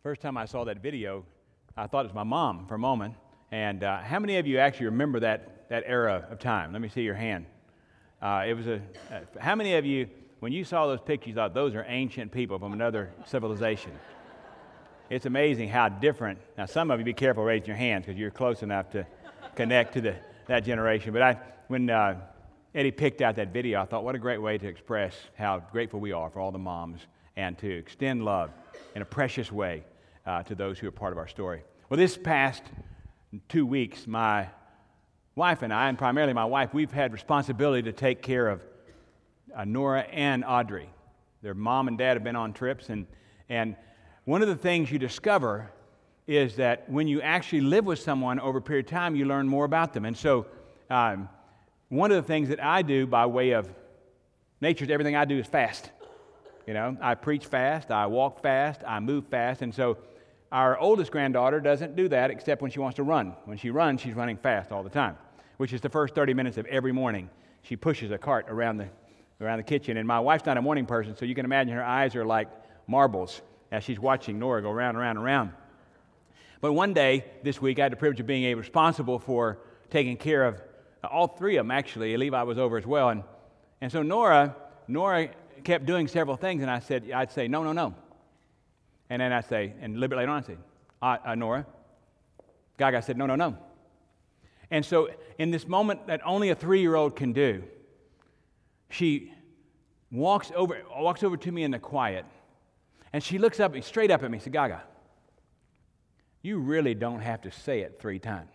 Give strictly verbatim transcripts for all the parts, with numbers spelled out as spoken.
First time I saw that video, I thought it was my mom for a moment. And uh, how many of you actually remember that, that era of time? Let me see your hand. Uh, it was a. Uh, how many of you, when you saw those pictures, you thought those are ancient people from another civilization? It's amazing how different. Now, some of you, be careful raising your hands because you're close enough to connect to the that generation. But I, when uh, Eddie picked out that video, I thought, what a great way to express how grateful we are for all the moms and to extend love in a precious way uh, to those who are part of our story. Well, this past two weeks, my wife and I, and primarily my wife, we've had responsibility to take care of uh, Nora and Audrey. Their mom and dad have been on trips, and and one of the things you discover is that when you actually live with someone over a period of time, you learn more about them. And so um, one of the things that I do by way of nature, everything I do is fast. You know, I preach fast, I walk fast, I move fast, and so our oldest granddaughter doesn't do that except when she wants to run. When she runs, she's running fast all the time, which is the first thirty minutes of every morning. She pushes a cart around the around the kitchen, and my wife's not a morning person, so you can imagine her eyes are like marbles as she's watching Nora go round and round and round. But one day this week, I had the privilege of being responsible for taking care of all three of them, actually. Levi was over as well, and and so Nora, Nora kept doing several things, and I said, I'd say, no, no, no. And then I'd say, and a little bit later on, I'd say, uh, uh, Nora. Gaga said, no, no, no. And so in this moment that only a three-year-old can do, she walks over, walks over to me in the quiet, and she looks up, straight up at me and said, Gaga, you really don't have to say it three times.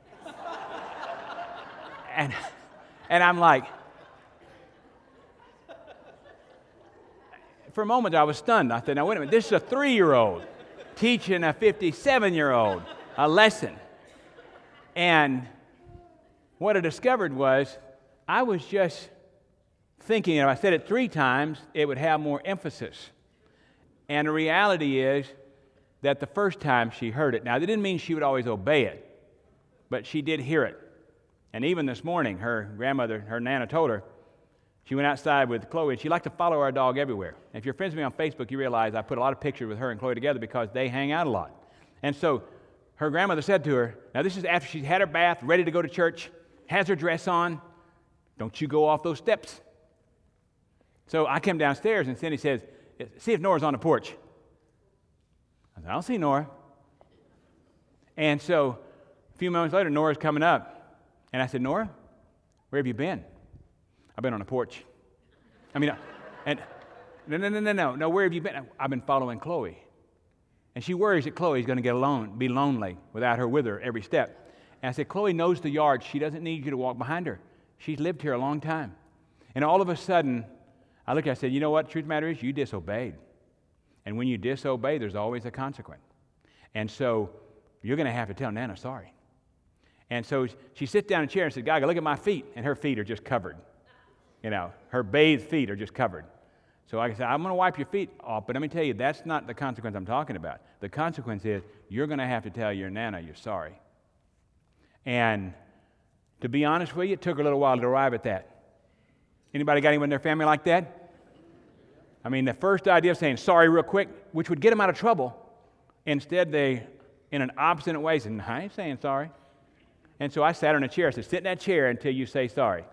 and, and I'm like, for a moment, I was stunned. I said, now, wait a minute. This is a three-year-old teaching a fifty-seven-year-old a lesson. And what I discovered was I was just thinking if I said it three times, it would have more emphasis. And the reality is that the first time she heard it, now, that didn't mean she would always obey it, but she did hear it. And even this morning, her grandmother, her Nana, told her, she went outside with Chloe, and she liked to follow our dog everywhere. And if you're friends with me on Facebook, you realize I put a lot of pictures with her and Chloe together because they hang out a lot. And so her grandmother said to her, now this is after she's had her bath, ready to go to church, has her dress on, don't you go off those steps. So I came downstairs, and Cindy says, see if Nora's on the porch. I said, I don't see Nora. And so a few moments later, Nora's coming up. And I said, Nora, where have you been? I've been on the porch. I mean, and no, no, no, no, no, no. Where have you been? I've been following Chloe, and she worries that Chloe's going to get alone, be lonely without her with her every step. And I said, Chloe knows the yard. She doesn't need you to walk behind her. She's lived here a long time. And all of a sudden, I looked at her, I said, you know what? The truth of the matter is, you disobeyed, and when you disobey, there's always a consequence. And so you're going to have to tell Nana sorry. And so she sits down in a chair and said, Gaga, look at my feet, and her feet are just covered. You know, her bathed feet are just covered. So like I said, I'm going to wipe your feet off, but let me tell you, that's not the consequence I'm talking about. The consequence is you're going to have to tell your Nana you're sorry. And to be honest with you, it took a little while to arrive at that. Anybody got anyone in their family like that? I mean, the first idea of saying sorry real quick, which would get them out of trouble, instead they, in an obstinate way, said, I ain't saying sorry. And so I sat her in a chair. I said, sit in that chair until you say sorry.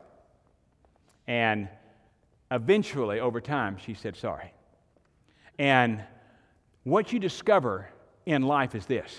And eventually, over time, she said sorry. And what you discover in life is this.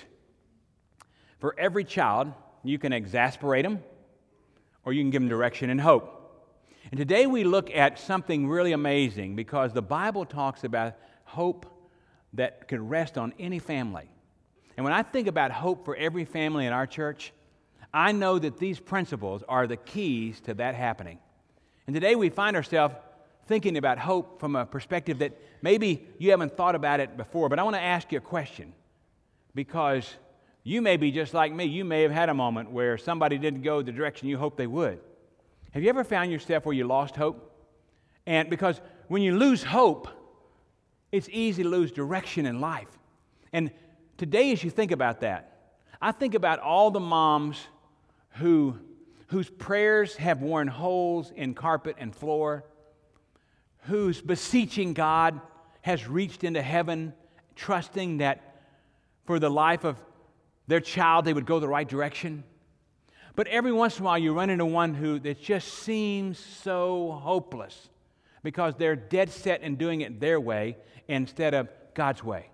For every child, you can exasperate them, or you can give them direction and hope. And today we look at something really amazing because the Bible talks about hope that can rest on any family. And when I think about hope for every family in our church, I know that these principles are the keys to that happening. And today we find ourselves thinking about hope from a perspective that maybe you haven't thought about it before, but I want to ask you a question because you may be just like me. You may have had a moment where somebody didn't go the direction you hoped they would. Have you ever found yourself where you lost hope? And because when you lose hope, it's easy to lose direction in life. And today as you think about that, I think about all the moms who whose prayers have worn holes in carpet and floor, whose beseeching God has reached into heaven, trusting that for the life of their child, they would go the right direction. But every once in a while you run into one who that just seems so hopeless because they're dead set in doing it their way instead of God's way.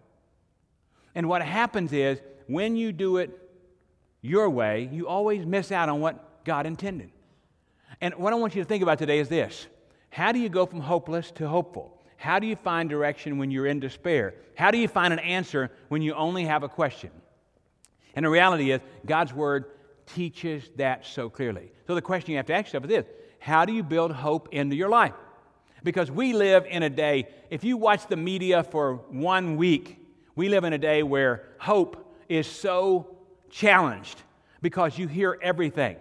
And what happens is when you do it your way, you always miss out on what God intended. And what I want you to think about today is this. How do you go from hopeless to hopeful? How do you find direction when you're in despair? How do you find an answer when you only have a question? And the reality is, God's Word teaches that so clearly. So the question you have to ask yourself is this: how do you build hope into your life? Because we live in a day, if you watch the media for one week, we live in a day where hope is so challenged because you hear everything.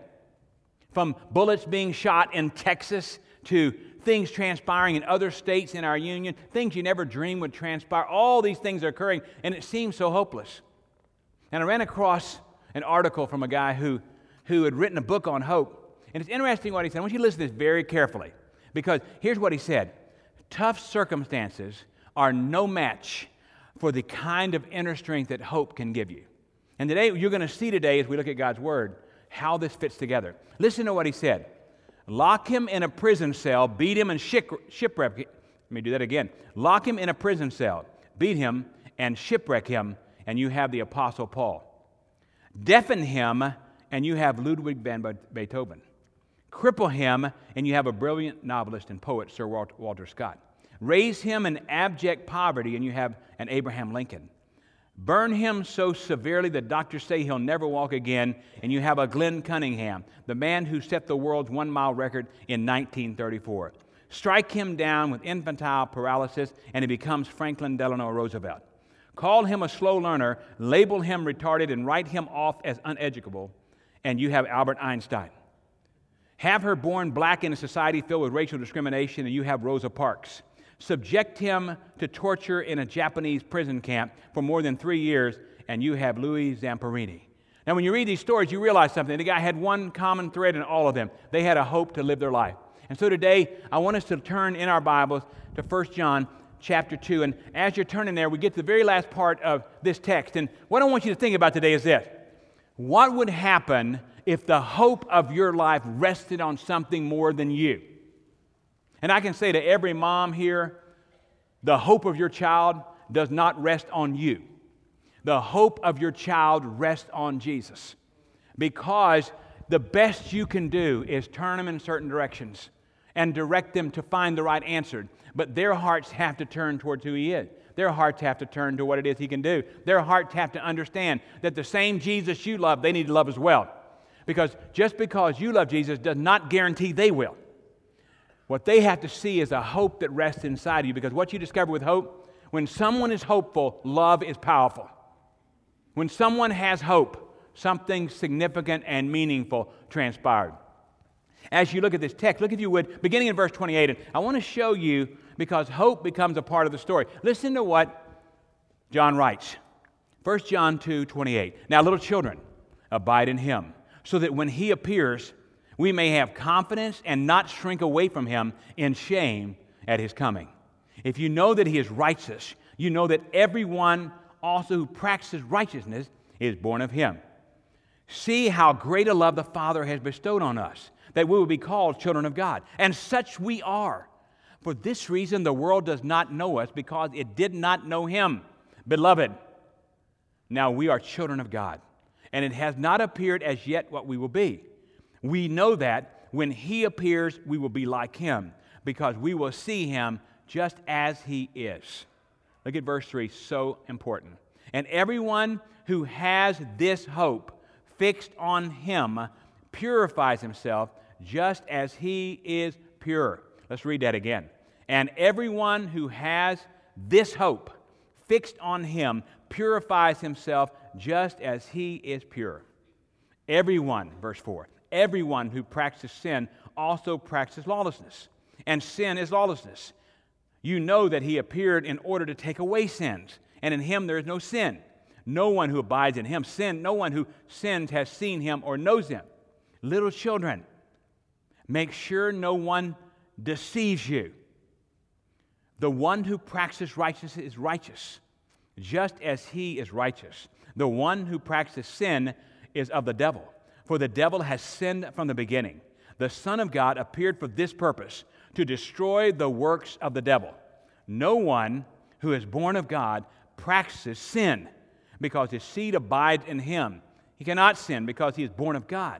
From bullets being shot in Texas to things transpiring in other states in our union, things you never dreamed would transpire. All these things are occurring, and it seems so hopeless. And I ran across an article from a guy who, who had written a book on hope. And it's interesting what he said. I want you to listen to this very carefully, because here's what he said. Tough circumstances are no match for the kind of inner strength that hope can give you. And today, you're going to see today, as we look at God's Word, how this fits together. Listen to what he said. Lock him in a prison cell, beat him and shipwreck him. Let me do that again. Lock him in a prison cell, beat him and shipwreck him, and you have the Apostle Paul. Deafen him, and you have Ludwig van Beethoven. Cripple him, and you have a brilliant novelist and poet, Sir Walter Scott. Raise him in abject poverty, and you have an Abraham Lincoln. Burn him so severely that doctors say he'll never walk again, and you have a Glenn Cunningham, the man who set the world's one-mile record in nineteen thirty-four. Strike him down with infantile paralysis, and he becomes Franklin Delano Roosevelt. Call him a slow learner, label him retarded, and write him off as uneducable, and you have Albert Einstein. Have her born black in a society filled with racial discrimination, and you have Rosa Parks. Subject him to torture in a Japanese prison camp for more than three years, and you have Louis Zamperini. Now, when you read these stories, you realize something. The guy had one common thread in all of them. They had a hope to live their life. And so today, I want us to turn in our Bibles to First John chapter two. And as you're turning there, we get to the very last part of this text. And what I want you to think about today is this. What would happen if the hope of your life rested on something more than you? And I can say to every mom here, the hope of your child does not rest on you. The hope of your child rests on Jesus. Because the best you can do is turn them in certain directions and direct them to find the right answer. But their hearts have to turn towards who He is. Their hearts have to turn to what it is He can do. Their hearts have to understand that the same Jesus you love, they need to love as well. Because just because you love Jesus does not guarantee they will. What they have to see is a hope that rests inside you, because what you discover with hope, when someone is hopeful, love is powerful. When someone has hope, something significant and meaningful transpired. As you look at this text, look if you would, beginning in verse twenty-eight, and I want to show you, because hope becomes a part of the story. Listen to what John writes. First John two twenty-eight. Now, little children, abide in Him, so that when He appears, we may have confidence and not shrink away from Him in shame at His coming. If you know that He is righteous, you know that everyone also who practices righteousness is born of Him. See how great a love the Father has bestowed on us, that we will be called children of God. And such we are. For this reason the world does not know us, because it did not know Him. Beloved, now we are children of God, and it has not appeared as yet what we will be. We know that when He appears, we will be like Him, because we will see Him just as He is. Look at verse three, so important. And everyone who has this hope fixed on Him purifies himself just as He is pure. Let's read that again. And everyone who has this hope fixed on Him purifies himself just as He is pure. Everyone, verse four, everyone who practices sin also practices lawlessness. And sin is lawlessness. You know that He appeared in order to take away sins, and in Him there is no sin. No one who abides in Him sin. No one who sins has seen Him or knows Him. Little children, make sure no one deceives you. The one who practices righteousness is righteous, just as he is righteous. The one who practices sin is of the devil, for the devil has sinned from the beginning. The Son of God appeared for this purpose, to destroy the works of the devil. No one who is born of God practices sin, because his seed abides in him. He cannot sin because he is born of God.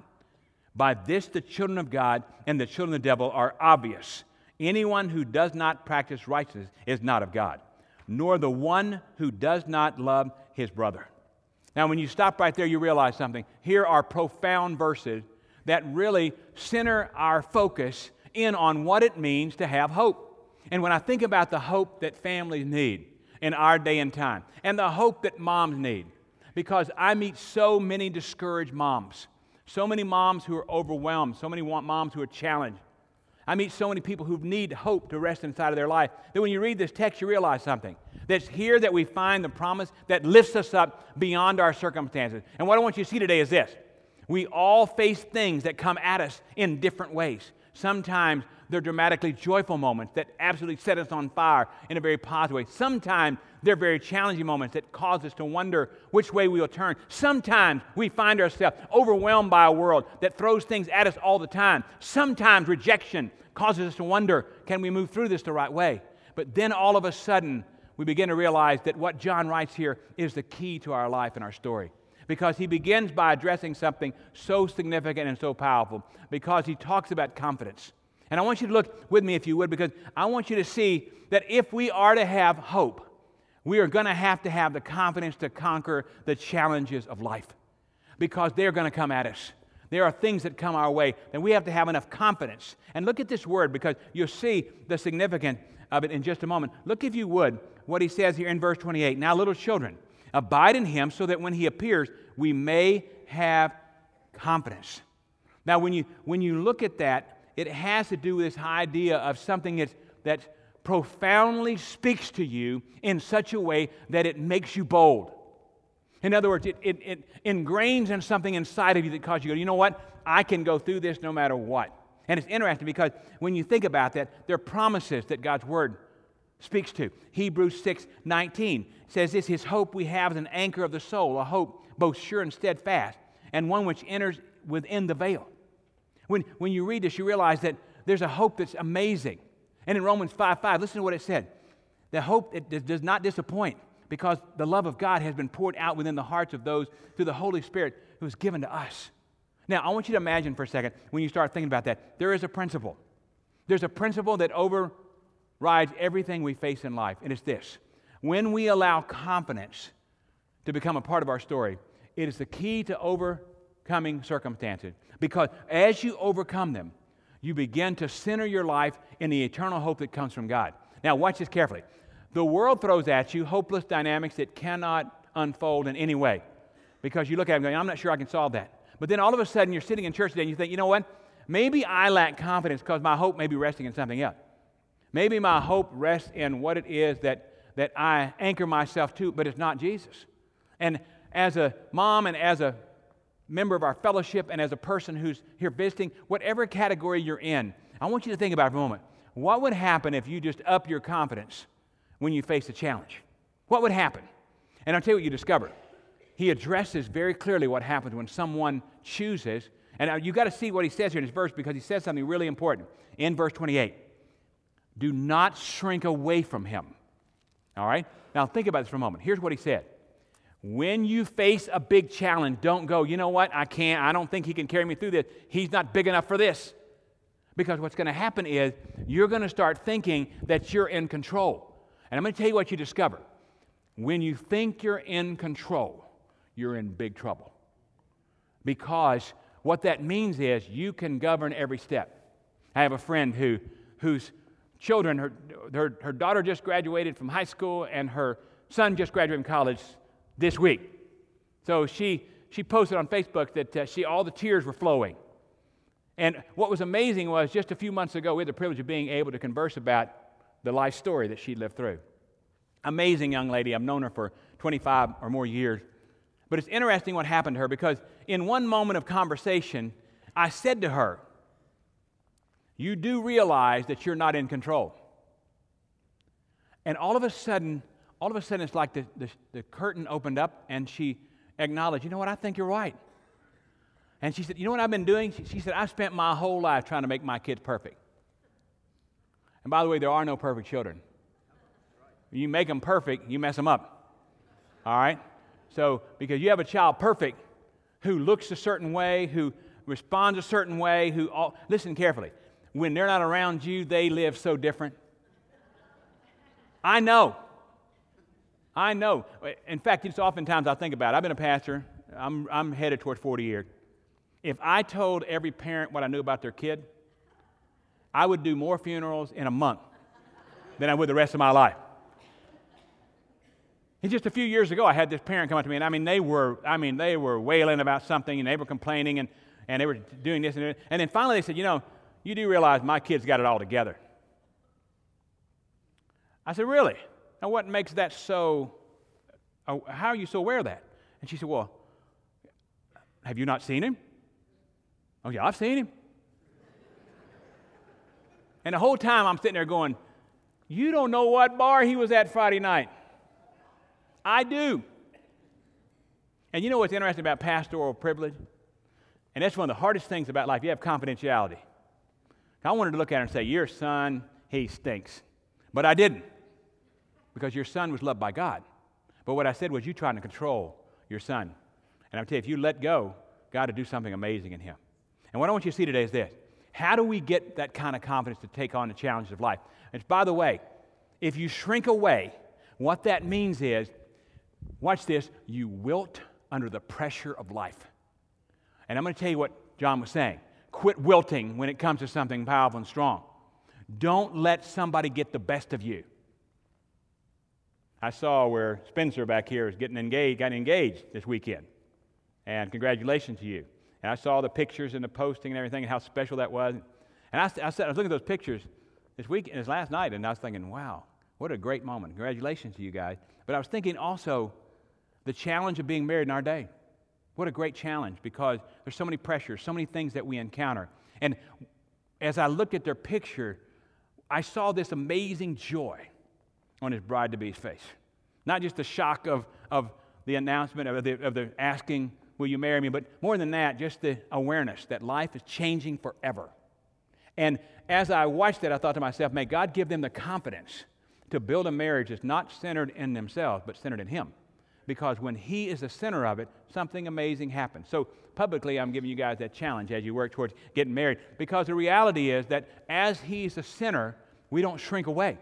By this the children of God and the children of the devil are obvious. Anyone who does not practice righteousness is not of God, nor the one who does not love his brother. Now, when you stop right there, you realize something. Here are profound verses that really center our focus in on what it means to have hope. And when I think about the hope that families need in our day and time, and the hope that moms need, because I meet so many discouraged moms, so many moms who are overwhelmed, so many moms who are challenged. I meet so many people who need hope to rest inside of their life, that when you read this text, you realize something. That's here that we find the promise that lifts us up beyond our circumstances. And what I want you to see today is this. We all face things that come at us in different ways. Sometimes they're dramatically joyful moments that absolutely set us on fire in a very positive way. Sometimes they're very challenging moments that cause us to wonder which way we will turn. Sometimes we find ourselves overwhelmed by a world that throws things at us all the time. Sometimes rejection causes us to wonder, can we move through this the right way? But then all of a sudden, we begin to realize that what John writes here is the key to our life and our story. Because he begins by addressing something so significant and so powerful, because he talks about confidence. And I want you to look with me, if you would, because I want you to see that if we are to have hope, we are going to have to have the confidence to conquer the challenges of life, because they're going to come at us. There are things that come our way, and we have to have enough confidence. And look at this word, because you'll see the significance of it in just a moment. Look, if you would, what he says here in verse twenty-eight. Now, little children, abide in him, so that when he appears, we may have confidence. Now, when you when you look at that, it has to do with this idea of something that's, that profoundly speaks to you in such a way that it makes you bold. In other words, it, it, it ingrains in something inside of you that causes you to go, you know what? I can go through this no matter what. And it's interesting because when you think about that, there are promises that God's Word speaks to. Hebrews six nineteen says this, his hope we have is an anchor of the soul, a hope both sure and steadfast, and one which enters within the veil. When, when you read this, you realize that there's a hope that's amazing. And in Romans five five, listen to what it said. The hope it does not disappoint, because the love of God has been poured out within the hearts of those through the Holy Spirit who is given to us. Now, I want you to imagine for a second, when you start thinking about that, there is a principle. There's a principle that overrides everything we face in life, and it's this. When we allow confidence to become a part of our story, it is the key to overcoming circumstances. Because as you overcome them, you begin to center your life in the eternal hope that comes from God. Now, watch this carefully. The world throws at you hopeless dynamics that cannot unfold in any way. Because you look at it and go, I'm not sure I can solve that. But then all of a sudden, you're sitting in church today and you think, you know what? Maybe I lack confidence because my hope may be resting in something else. Maybe my hope rests in what it is that, that I anchor myself to, but it's not Jesus. And as a mom and as a member of our fellowship and as a person who's here visiting, whatever category you're in, I want you to think about it for a moment. What would happen if you just up your confidence when you face a challenge? What would happen? And I'll tell you what you discover. He addresses very clearly what happens when someone chooses, and you've got to see what he says here in this verse, because he says something really important. In verse twenty-eight, do not shrink away from him. All right? Now think about this for a moment. Here's what he said. When you face a big challenge, don't go, you know what, I can't, I don't think he can carry me through this. He's not big enough for this. Because what's going to happen is you're going to start thinking that you're in control. And I'm going to tell you what you discover. When you think you're in control, you're in big trouble. Because what that means is you can govern every step. I have a friend who whose children, her, her, her daughter just graduated from high school and her son just graduated from college this week. So she she posted on Facebook that uh, she all the tears were flowing. And what was amazing was just a few months ago, we had the privilege of being able to converse about the life story that she lived through. Amazing young lady. I've known her for twenty-five or more years. But it's interesting what happened to her, because in one moment of conversation, I said to her, you do realize that you're not in control. And all of a sudden, all of a sudden it's like the, the, the curtain opened up and she acknowledged, you know what, I think you're right. And she said, you know what I've been doing? She, she said, I've spent my whole life trying to make my kids perfect. And by the way, there are no perfect children. You make them perfect, you mess them up. All right? So, because you have a child perfect who looks a certain way, who responds a certain way, who, all, listen carefully, when they're not around you, they live so different. I know. I know. In fact, it's oftentimes I think about it. I've been a pastor. I'm, I'm headed towards forty years. If I told every parent what I knew about their kid, I would do more funerals in a month than I would the rest of my life. And just a few years ago, I had this parent come up to me, and I mean, they were, I mean, they were wailing about something, and they were complaining, and, and they were doing this and that. And then finally, they said, you know, you do realize my kid's got it all together. I said, really? Now, what makes that so, uh, how are you so aware of that? And she said, well, have you not seen him? Oh, yeah, I've seen him. And the whole time I'm sitting there going, you don't know what bar he was at Friday night. I do. And you know what's interesting about pastoral privilege? And that's one of the hardest things about life. You have confidentiality. I wanted to look at her and say, your son, he stinks. But I didn't. Because your son was loved by God. But what I said was, you trying to control your son. And I'll tell you, if you let go, God will do something amazing in him. And what I want you to see today is this. How do we get that kind of confidence to take on the challenges of life? And by the way, if you shrink away, what that means is, watch this, you wilt under the pressure of life. And I'm going to tell you what John was saying. Quit wilting when it comes to something powerful and strong. Don't let somebody get the best of you. I saw where Spencer back here is getting engaged, got engaged this weekend. And congratulations to you. And I saw the pictures and the posting and everything and how special that was. And I, I, said, I was looking at those pictures this week, this last night, and I was thinking, wow, what a great moment. Congratulations to you guys. But I was thinking also the challenge of being married in our day. What a great challenge, because there's so many pressures, so many things that we encounter. And as I looked at their picture, I saw this amazing joy on his bride-to-be's face. Not just the shock of, of the announcement, of the, of the asking, will you marry me? But more than that, just the awareness that life is changing forever. And as I watched that, I thought to myself, may God give them the confidence to build a marriage that's not centered in themselves, but centered in Him. Because when He is the center of it, something amazing happens. So publicly, I'm giving you guys that challenge as you work towards getting married. Because the reality is that as He's the center, we don't shrink away.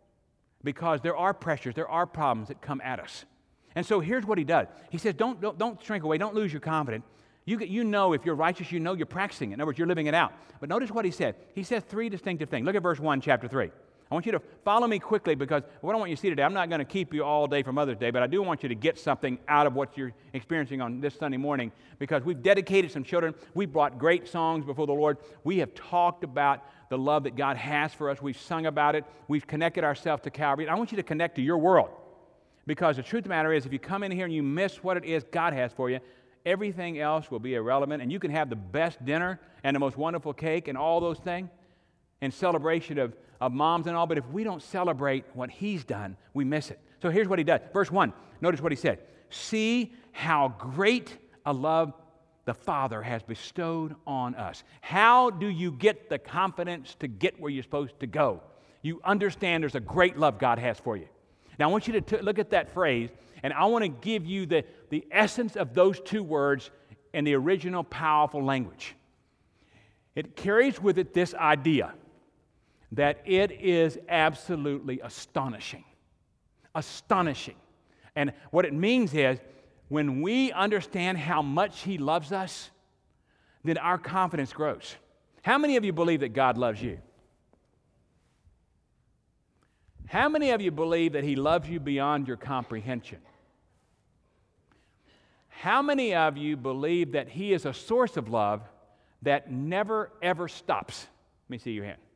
Because there are pressures, there are problems that come at us. And so here's what He does. He says, don't, don't, don't shrink away, don't lose your confidence. You, you know if you're righteous, you know you're practicing it. In other words, you're living it out. But notice what He said. He says three distinctive things. Look at verse one, chapter three. I want you to follow me quickly, because what I want you to see today, I'm not going to keep you all day for Mother's Day, but I do want you to get something out of what you're experiencing on this Sunday morning, because we've dedicated some children. We brought great songs before the Lord. We have talked about the love that God has for us. We've sung about it. We've connected ourselves to Calvary. I want you to connect to your world, because the truth of the matter is, if you come in here and you miss what it is God has for you, everything else will be irrelevant, and you can have the best dinner and the most wonderful cake and all those things in celebration of, of moms and all, but if we don't celebrate what He's done, we miss it. So here's what He does. Verse one, notice what He said. See how great a love the Father has bestowed on us. How do you get the confidence to get where you're supposed to go? You understand there's a great love God has for you. Now I want you to t- look at that phrase, and I want to give you the, the essence of those two words in the original powerful language. It carries with it this idea that it is absolutely astonishing. Astonishing. And what it means is, when we understand how much He loves us, then our confidence grows. How many of you believe that God loves you? How many of you believe that He loves you beyond your comprehension? How many of you believe that He is a source of love that never, ever stops? Let me see your hand.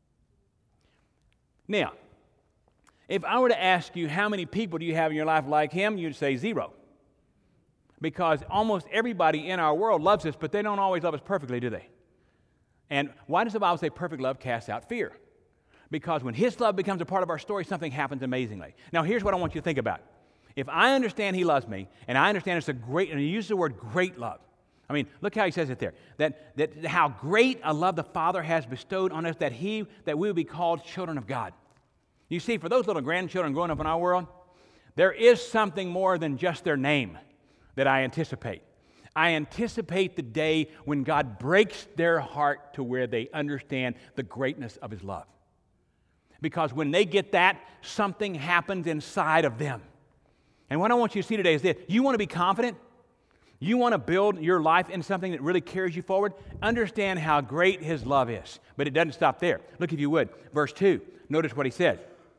Now, if I were to ask you how many people do you have in your life like Him, you'd say zero. Because almost everybody in our world loves us, but they don't always love us perfectly, do they? And why does the Bible say perfect love casts out fear? Because when His love becomes a part of our story, something happens amazingly. Now, here's what I want you to think about. If I understand He loves me, and I understand it's a great, and He uses the word great love. I mean, look how He says it there. That, that how great a love the Father has bestowed on us that He, that we will be called children of God. You see, for those little grandchildren growing up in our world, there is something more than just their name that I anticipate. I anticipate the day when God breaks their heart to where they understand the greatness of His love. Because when they get that, something happens inside of them. And what I want you to see today is this. You want to be confident? You want to build your life in something that really carries you forward? Understand how great His love is. But it doesn't stop there. Look, if you would, verse two. Notice what he said.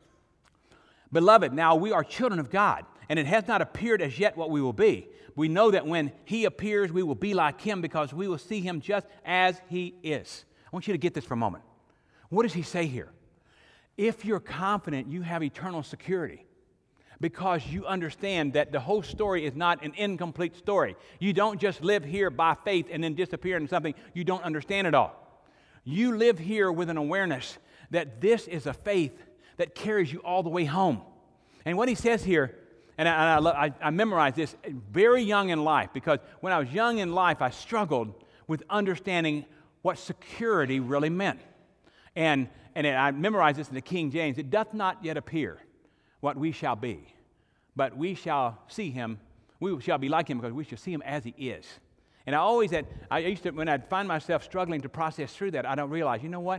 Beloved, now we are children of God, and it has not appeared as yet what we will be. We know that when He appears, we will be like Him because we will see Him just as He is. I want you to get this for a moment. What does he say here? If you're confident, you have eternal security because you understand that the whole story is not an incomplete story. You don't just live here by faith and then disappear into something you don't understand at all. You live here with an awareness that this is a faith that carries you all the way home. And what he says here, and I, I, I, I memorized this very young in life because when I was young in life, I struggled with understanding what security really meant. And, and I memorized this in the King James. It doth not yet appear what we shall be, but we shall see Him. We shall be like Him because we shall see Him as He is. And I always had, I used to, when I'd find myself struggling to process through that, I don't realize, you know what?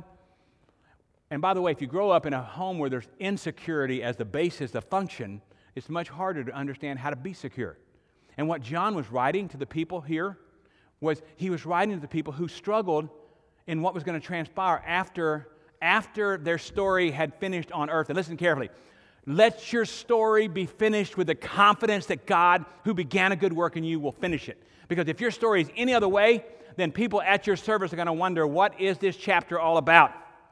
And by the way, if you grow up in a home where there's insecurity as the basis of function, it's much harder to understand how to be secure. And what John was writing to the people here was he was writing to the people who struggled in what was going to transpire after, after their story had finished on earth. And listen carefully. Let your story be finished with the confidence that God, who began a good work in you, will finish it. Because if your story is any other way, then people at your service are going to wonder, what is this chapter all about?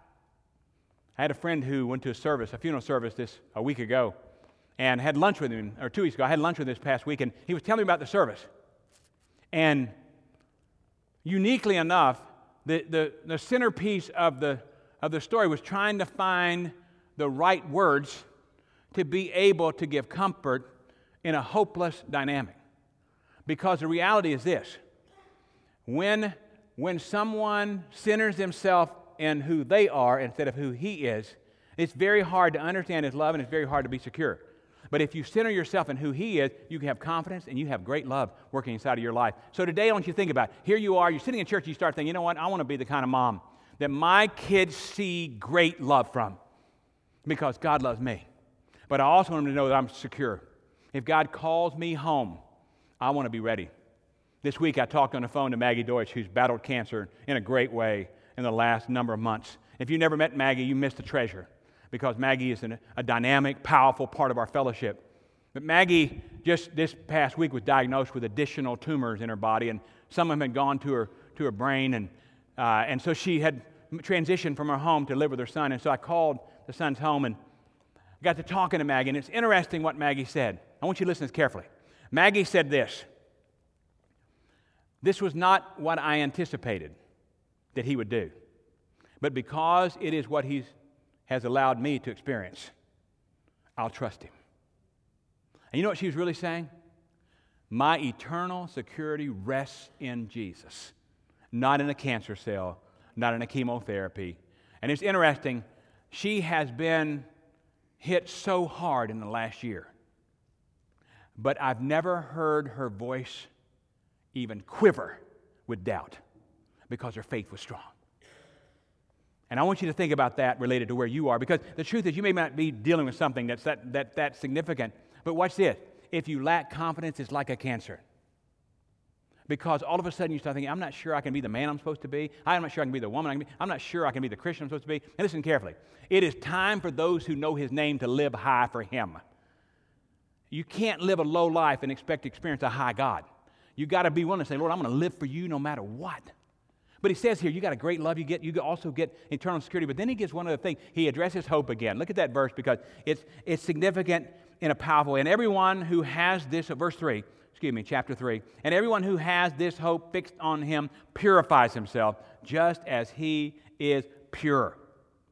I had a friend who went to a service, a funeral service this a week ago, and had lunch with him, or two weeks ago. I had lunch with him this past week, and he was telling me about the service. And uniquely enough, the, the, the centerpiece of the, of the story was trying to find the right words to be able to give comfort in a hopeless dynamic. Because the reality is this. When, when someone centers themselves in who they are instead of who He is, it's very hard to understand His love and it's very hard to be secure. But if you center yourself in who He is, you can have confidence and you have great love working inside of your life. So today I want you to think about it. Here you are, you're sitting in church, you start thinking, you know what, I want to be the kind of mom that my kids see great love from because God loves me. But I also want them to know that I'm secure. If God calls me home, I want to be ready. This week I talked on the phone to Maggie Deutsch, who's battled cancer in a great way in the last number of months. If you never met Maggie, you missed a treasure because Maggie is an, a dynamic, powerful part of our fellowship. But Maggie, just this past week, was diagnosed with additional tumors in her body, and some of them had gone to her to her brain, and uh, and so she had transitioned from her home to live with her son. And so I called the son's home and got to talking to Maggie, and it's interesting what Maggie said. I want you to listen to this carefully. Maggie said this. This was not what I anticipated that He would do, but because it is what He has allowed me to experience, I'll trust Him. And you know what she was really saying? My eternal security rests in Jesus, not in a cancer cell, not in a chemotherapy. And it's interesting, she has been hit so hard in the last year, but I've never heard her voice even quiver with doubt because her faith was strong. And I want you to think about that related to where you are, because the truth is you may not be dealing with something that's that, that, that significant, but watch this. If you lack confidence, it's like a cancer. Because all of a sudden you start thinking, I'm not sure I can be the man I'm supposed to be. I'm not sure I can be the woman I can be. I'm not sure I can be the Christian I'm supposed to be. And listen carefully. It is time for those who know His name to live high for Him. You can't live a low life and expect to experience a high God. You got to be willing to say, Lord, I'm going to live for You no matter what. But He says here, you got a great love. You get, you also get eternal security. But then He gives one other thing. He addresses hope again. Look at that verse because it's it's significant in a powerful way. And everyone who has this, verse three, excuse me, chapter three, and everyone who has this hope fixed on Him purifies himself just as He is pure.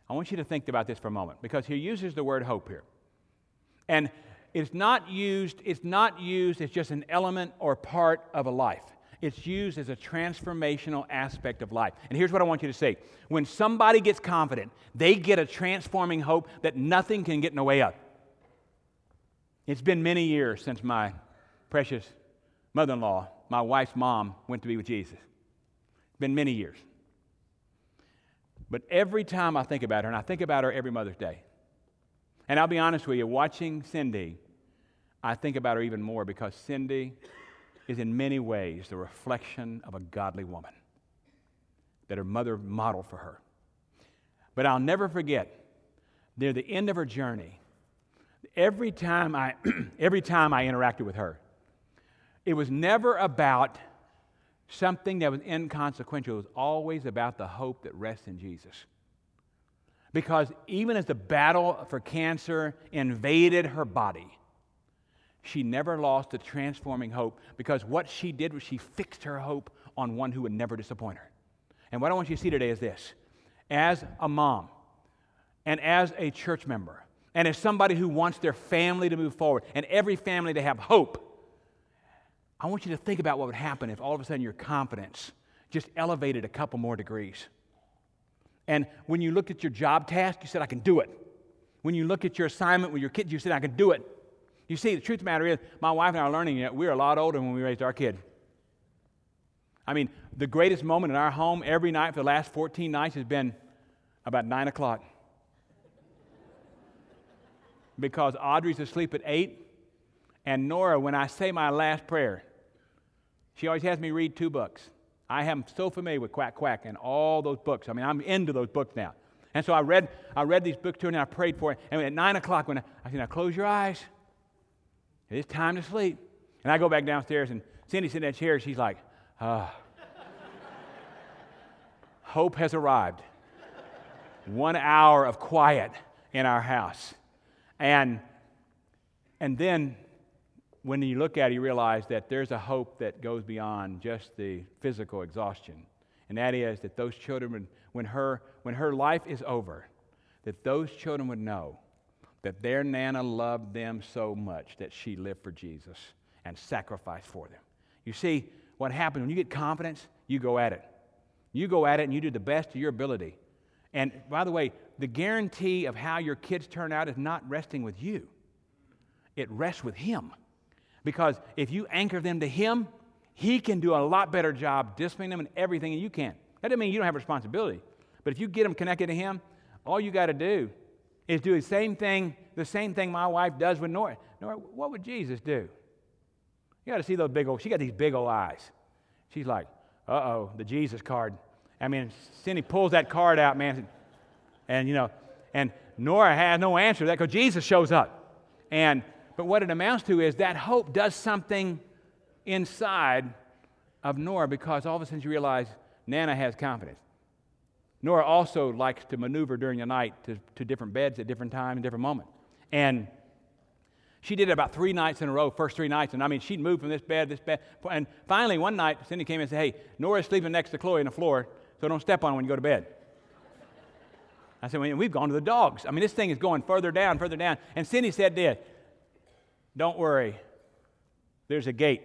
I want you to think about this for a moment, because he uses the word hope here. And it's not used, it's not used as just an element or part of a life. It's used as a transformational aspect of life. And here's what I want you to see. When somebody gets confident, they get a transforming hope that nothing can get in the way of. It's been many years since my precious mother-in-law, my wife's mom, went to be with Jesus. It's been many years. But every time I think about her, and I think about her every Mother's Day, and I'll be honest with you, watching Cindy, I think about her even more, because Cindy is in many ways the reflection of a godly woman that her mother modeled for her. But I'll never forget, near the end of her journey, every time I, every time I interacted with her, it was never about something that was inconsequential. It was always about the hope that rests in Jesus. Because even as the battle for cancer invaded her body, she never lost the transforming hope, because what she did was she fixed her hope on one who would never disappoint her. And what I want you to see today is this. As a mom, and as a church member, and as somebody who wants their family to move forward, and every family to have hope, I want you to think about what would happen if all of a sudden your confidence just elevated a couple more degrees. And when you looked at your job task, you said, I can do it. When you look at your assignment with your kids, you said, I can do it. You see, the truth of the matter is, my wife and I are learning that we're a lot older when we raised our kid. I mean, the greatest moment in our home every night for the last fourteen nights has been about nine o'clock. Because Audrey's asleep at eight, and Nora, when I say my last prayer, she always has me read two books. I am so familiar with Quack Quack and all those books. I mean, I'm into those books now. And so I read I read these books to her, and I prayed for her. And at nine o'clock, when I, I said, now close your eyes. It's time to sleep. And I go back downstairs, and Cindy's sitting in that chair, and she's like, ah. Hope has arrived. One hour of quiet in our house. And, and then when you look at it, you realize that there's a hope that goes beyond just the physical exhaustion. And that is that those children, would, when, her, when her life is over, that those children would know that their Nana loved them so much that she lived for Jesus and sacrificed for them. You see, what happens when you get confidence, you go at it. You go at it and you do the best of your ability. And by the way, the guarantee of how your kids turn out is not resting with you. It rests with Him. Because if you anchor them to Him, He can do a lot better job disciplining them and everything than you can. That doesn't mean you don't have responsibility. But if you get them connected to Him, all you got to do is do the same thing, the same thing my wife does with Nora. Nora, what would Jesus do? You got to see those big old, she got these big old eyes. She's like, uh-oh, the Jesus card. I mean, Cindy pulls that card out, man, and, you know, and Nora has no answer to that because Jesus shows up. And, but what it amounts to is that hope does something inside of Nora, because all of a sudden you realize Nana has confidence. Nora also likes to maneuver during the night to, to different beds at different times and different moments. And she did it about three nights in a row, first three nights. And I mean, she'd move from this bed, this bed. And finally, one night, Cindy came in and said, hey, Nora's sleeping next to Chloe on the floor, so don't step on her when you go to bed. I said, well, we've gone to the dogs. I mean, this thing is going further down, further down. And Cindy said this, don't worry, there's a gate.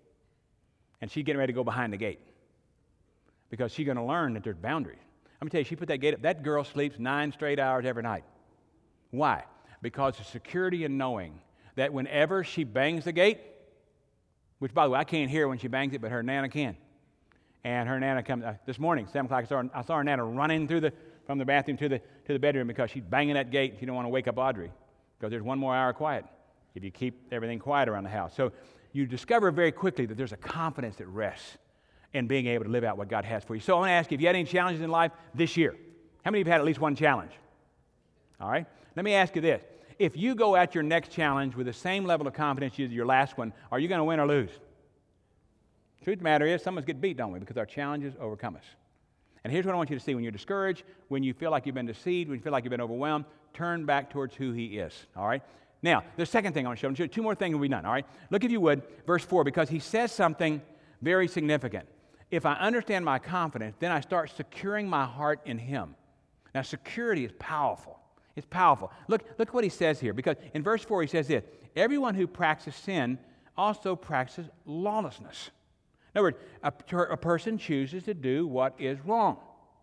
And she's getting ready to go behind the gate because she's going to learn that there's boundaries. Let me tell you, she put that gate up. That girl sleeps nine straight hours every night. Why? Because of security in knowing that whenever she bangs the gate, which, by the way, I can't hear when she bangs it, but her Nana can. And her Nana comes, uh, this morning, seven o'clock, I saw, her, I saw her Nana running through the, from the bathroom to the, to the bedroom because she's banging that gate. She don't want to wake up Audrey because there's one more hour of quiet if you keep everything quiet around the house. So you discover very quickly that there's a confidence that rests in being able to live out what God has for you. So I want to ask you, if you had any challenges in life this year, how many of you have had at least one challenge? All right? Let me ask you this. If you go at your next challenge with the same level of confidence as your last one, are you going to win or lose? The truth of the matter is, some of us get beat, don't we? Because our challenges overcome us. And here's what I want you to see. When you're discouraged, when you feel like you've been deceived, when you feel like you've been overwhelmed, turn back towards who He is. All right? Now, the second thing I want to show you, two more things will be done. All right? Look, if you would, verse four, because he says something very significant. If I understand my confidence, then I start securing my heart in Him. Now, security is powerful. It's powerful. Look, look what he says here, because in verse four he says this, everyone who practices sin also practices lawlessness. In other words, a, a person chooses to do what is wrong,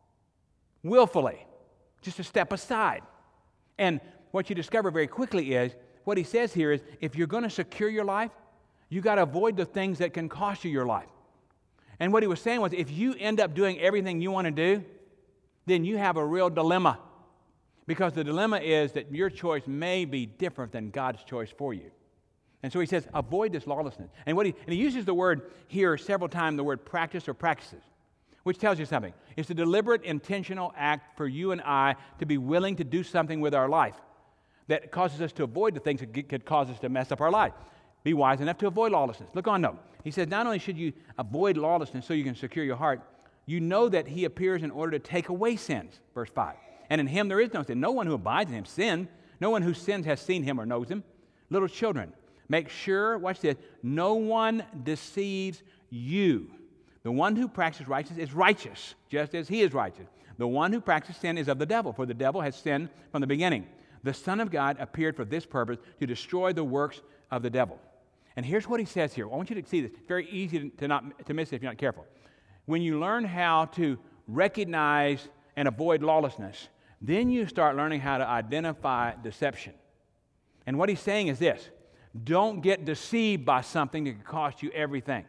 willfully, just to step aside. And what you discover very quickly is, what he says here is, if you're going to secure your life, you got to avoid the things that can cost you your life. And what he was saying was, if you end up doing everything you want to do, then you have a real dilemma. Because the dilemma is that your choice may be different than God's choice for you. And so he says, avoid this lawlessness. And what he, and he uses the word here several times, the word practice or practices, which tells you something. It's a deliberate, intentional act for you and I to be willing to do something with our life that causes us to avoid the things that could cause us to mess up our life. Be wise enough to avoid lawlessness. Look on, no. He says, not only should you avoid lawlessness so you can secure your heart, you know that he appears in order to take away sins, verse five. And in him there is no sin. No one who abides in him sin. No one who sins has seen him or knows him. Little children, make sure, watch this, no one deceives you. The one who practices righteousness is righteous, just as he is righteous. The one who practices sin is of the devil, for the devil has sinned from the beginning. The Son of God appeared for this purpose, to destroy the works of the devil. And here's what he says here. I want you to see this. It's very easy to, not, to miss it if you're not careful. When you learn how to recognize and avoid lawlessness, then you start learning how to identify deception. And what he's saying is this: don't get deceived by something that could cost you everything.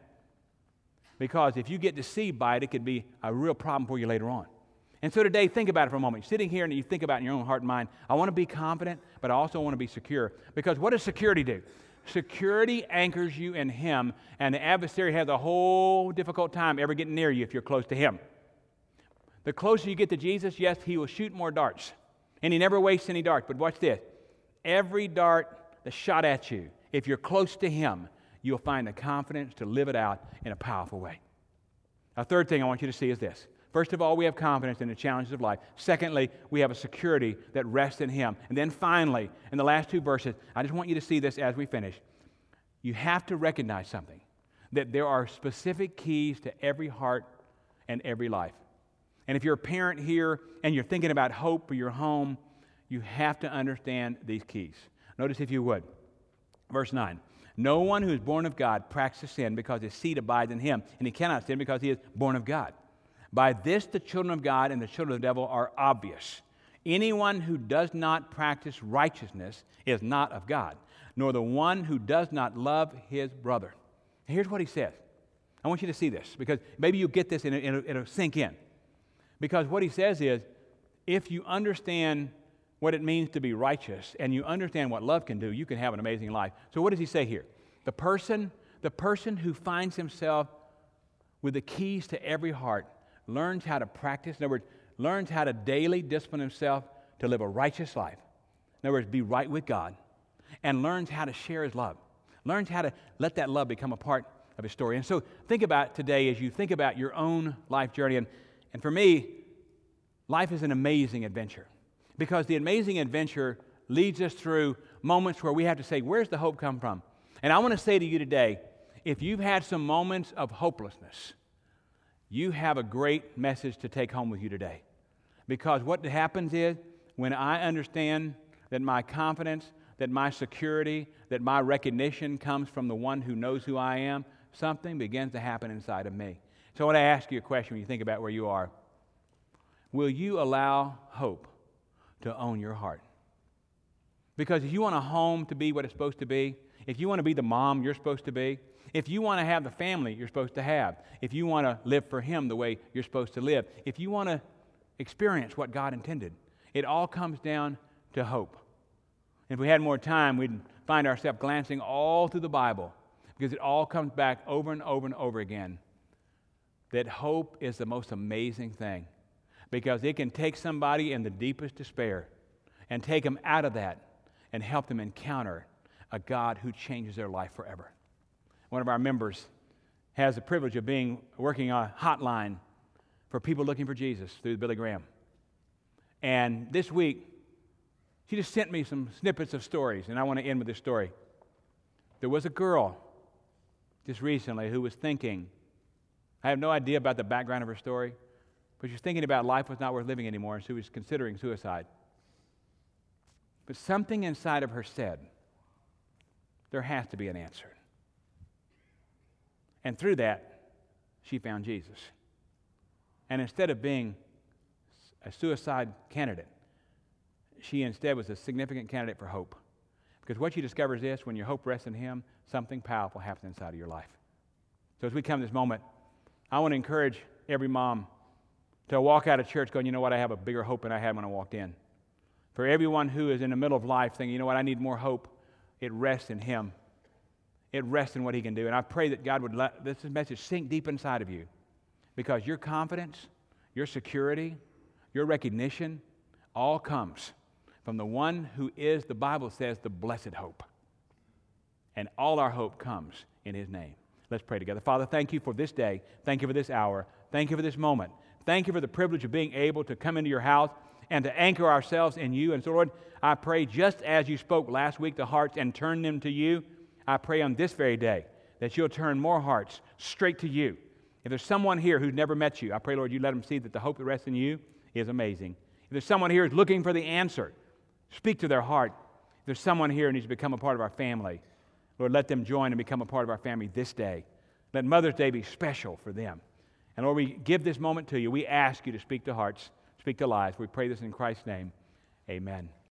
Because if you get deceived by it, it could be a real problem for you later on. And so today, think about it for a moment. You're sitting here and you think about it in your own heart and mind, I want to be confident, but I also want to be secure. Because what does security do? Security anchors you in him, and the adversary has a whole difficult time ever getting near you if you're close to him. The closer you get to Jesus, yes, he will shoot more darts. And he never wastes any darts. But watch this. Every dart that's shot at you, if you're close to him, you'll find the confidence to live it out in a powerful way. A third thing I want you to see is this. First of all, we have confidence in the challenges of life. Secondly, we have a security that rests in him. And then finally, in the last two verses, I just want you to see this as we finish. You have to recognize something, that there are specific keys to every heart and every life. And if you're a parent here and you're thinking about hope for your home, you have to understand these keys. Notice if you would. Verse nine. No one who is born of God practices sin because his seed abides in him, and he cannot sin because he is born of God. By this the children of God and the children of the devil are obvious. Anyone who does not practice righteousness is not of God, nor the one who does not love his brother. And here's what he says. I want you to see this, because maybe you'll get this and it'll, it'll sink in. Because what he says is, if you understand what it means to be righteous and you understand what love can do, you can have an amazing life. So what does he say here? The person, the person who finds himself with the keys to every heart learns how to practice, in other words, learns how to daily discipline himself to live a righteous life. In other words, be right with God, and learns how to share his love. Learns how to let that love become a part of his story. And so think about today as you think about your own life journey. And, and for me, life is an amazing adventure, because the amazing adventure leads us through moments where we have to say, where's the hope come from? And I want to say to you today, if you've had some moments of hopelessness, you have a great message to take home with you today. Because what happens is, when I understand that my confidence, that my security, that my recognition comes from the one who knows who I am, something begins to happen inside of me. So I want to ask you a question when you think about where you are. Will you allow hope to own your heart? Because if you want a home to be what it's supposed to be, if you want to be the mom you're supposed to be, if you want to have the family you're supposed to have, if you want to live for him the way you're supposed to live, if you want to experience what God intended, it all comes down to hope. If we had more time, we'd find ourselves glancing all through the Bible, because it all comes back over and over and over again that hope is the most amazing thing, because it can take somebody in the deepest despair and take them out of that and help them encounter a God who changes their life forever. One of our members has the privilege of being working on a hotline for people looking for Jesus through Billy Graham. And this week, she just sent me some snippets of stories, and I want to end with this story. There was a girl just recently who was thinking, I have no idea about the background of her story, but she's thinking about life was not worth living anymore, and she was considering suicide. But something inside of her said, there has to be an answer. And through that, she found Jesus. And instead of being a suicide candidate, she instead was a significant candidate for hope. Because what she discovers is this: when your hope rests in Him, something powerful happens inside of your life. So as we come to this moment, I want to encourage every mom to walk out of church going, you know what, I have a bigger hope than I had when I walked in. For everyone who is in the middle of life thinking, you know what, I need more hope, it rests in Him. It rests in what He can do. And I pray that God would let this message sink deep inside of you, because your confidence, your security, your recognition all comes from the one who is, the Bible says, the blessed hope. And all our hope comes in His name. Let's pray together. Father, thank You for this day. Thank You for this hour. Thank You for this moment. Thank You for the privilege of being able to come into Your house and to anchor ourselves in You. And so, Lord, I pray just as You spoke last week to hearts and turned them to You, I pray on this very day that You'll turn more hearts straight to You. If there's someone here who's never met You, I pray, Lord, You let them see that the hope that rests in You is amazing. If there's someone here who's looking for the answer, speak to their heart. If there's someone here who needs to become a part of our family, Lord, let them join and become a part of our family this day. Let Mother's Day be special for them. And Lord, we give this moment to You. We ask You to speak to hearts, speak to lives. We pray this in Christ's name. Amen.